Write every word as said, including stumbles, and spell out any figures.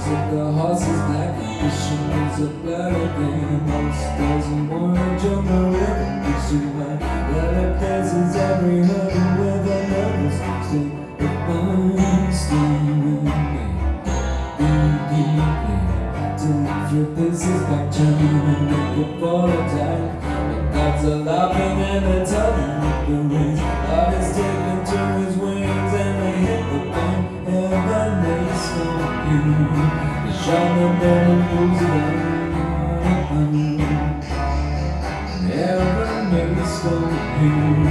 took a horse's back. Fishing is a better game. Most doesn't wanna jump the river. Fishing like better places every hurdle with a nervous stick. The fun steaming deep, deeply. Take your pieces back, turning and make it for attack. The gods are laughing and they're telling the rings. God is taken to his wings and they hit the bone. Heaven may stop you. The shaman then pulls it on. Heaven may stop you.